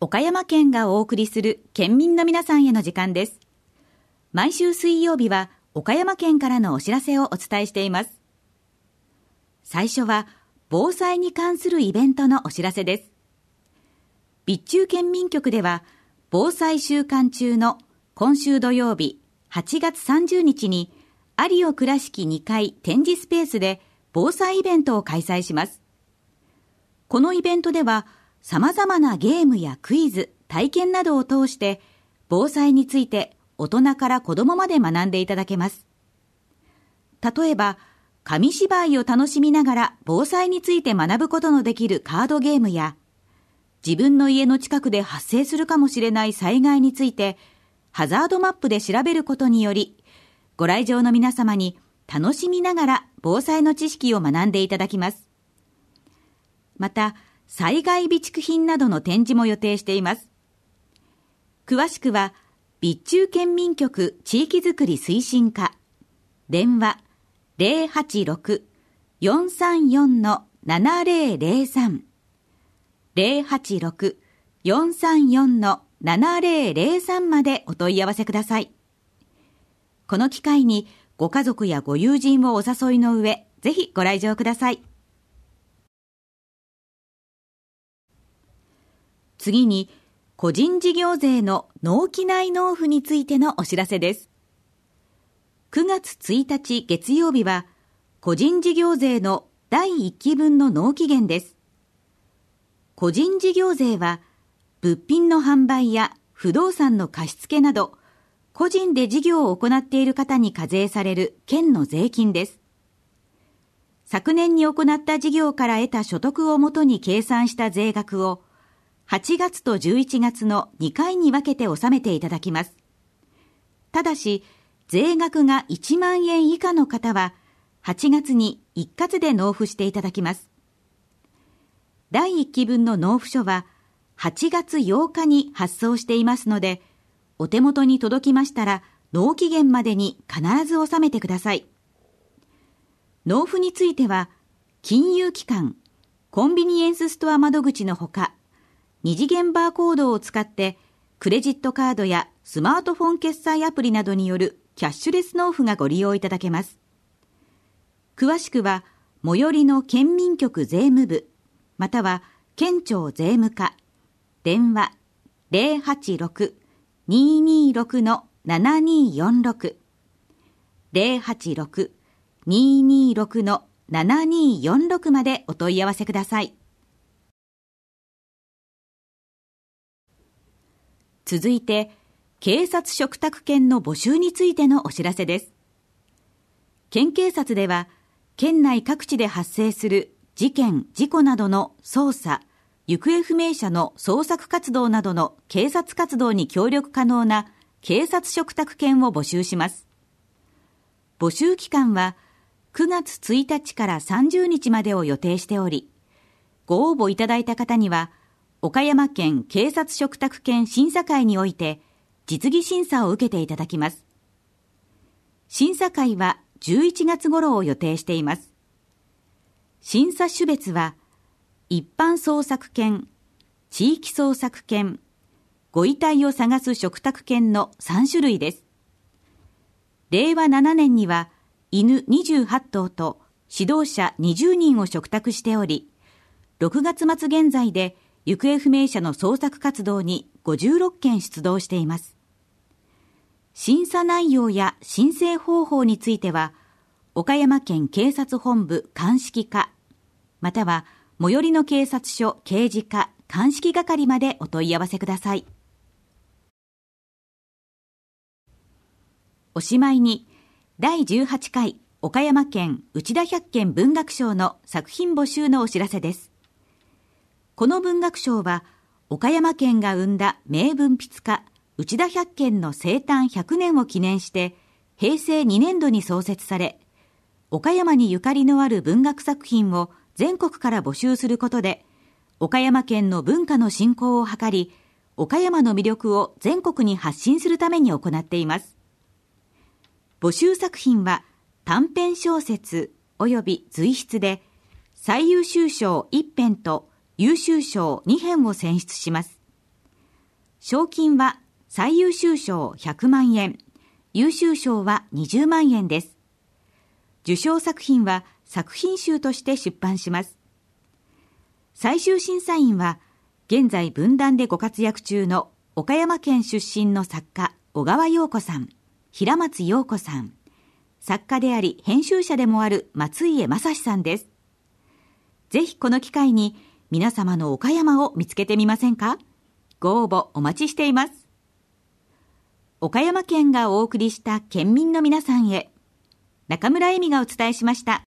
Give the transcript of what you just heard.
岡山県がお送りする県民の皆さんへの時間です。毎週水曜日は岡山県からのお知らせをお伝えしています。最初は防災に関するイベントのお知らせです。備中県民局では防災週間中の今週土曜日8月30日に有尾倉敷2階展示スペースで防災イベントを開催します。このイベントでは様々なゲームやクイズ、体験などを通して防災について大人から子どもまで学んでいただけます。例えば、紙芝居を楽しみながら防災について学ぶことのできるカードゲームや、自分の家の近くで発生するかもしれない災害についてハザードマップで調べることにより、ご来場の皆様に楽しみながら防災の知識を学んでいただきます。また、災害備蓄品などの展示も予定しています。詳しくは、備中県民局地域づくり推進課、電話 086-434-7003 086-434-7003 までお問い合わせください。この機会にご家族やご友人をお誘いの上、ぜひご来場ください。次に、個人事業税の納期内納付についてのお知らせです。9月1日月曜日は、個人事業税の第1期分の納期限です。個人事業税は、物品の販売や不動産の貸付など、個人で事業を行っている方に課税される県の税金です。昨年に行った事業から得た所得をもとに計算した税額を、8月と11月の2回に分けて納めていただきます。ただし、税額が1万円以下の方は、8月に一括で納付していただきます。第1期分の納付書は、8月8日に発送していますので、お手元に届きましたら、納期限までに必ず納めてください。納付については、金融機関、コンビニエンスストア窓口のほか、二次元バーコードを使ってクレジットカードやスマートフォン決済アプリなどによるキャッシュレス納付がご利用いただけます。詳しくは最寄りの県民局税務部または県庁税務課電話 086-226-7246 086-226-7246 までお問い合わせください。続いて、警察嘱託犬の募集についてのお知らせです。県警察では、県内各地で発生する事件・事故などの捜査、行方不明者の捜索活動などの警察活動に協力可能な警察嘱託犬を募集します。募集期間は9月1日から30日までを予定しており、ご応募いただいた方には、岡山県警察嘱託犬審査会において実技審査を受けていただきます。審査会は11月頃を予定しています。審査種別は一般捜索犬、地域捜索犬、ご遺体を探す嘱託犬の3種類です。令和7年には犬28頭と指導者20人を嘱託しており、6月末現在で行方不明者の捜索活動に56件出動しています。審査内容や申請方法については、岡山県警察本部鑑識課、または最寄りの警察署刑事課鑑識係までお問い合わせください。おしまいに、第18回岡山県内田百軒文学賞の作品募集のお知らせです。この文学賞は岡山県が生んだ名文筆家内田百軒の生誕100年を記念して平成2年度に創設され、岡山にゆかりのある文学作品を全国から募集することで、岡山県の文化の振興を図り、岡山の魅力を全国に発信するために行っています。募集作品は短編小説及び随筆で、最優秀賞1編と優秀賞2編を選出します。 賞金は最優秀賞100万円、優秀賞は20万円です。受賞作品は作品集として出版します。最終審査員は、現在文壇でご活躍中の岡山県出身の作家、小川陽子さん、平松陽子さん、作家であり編集者でもある松家正史さんです。ぜひこの機会に皆様の岡山を見つけてみませんか？ご応募お待ちしています。岡山県がお送りした県民の皆さんへ、中村恵美がお伝えしました。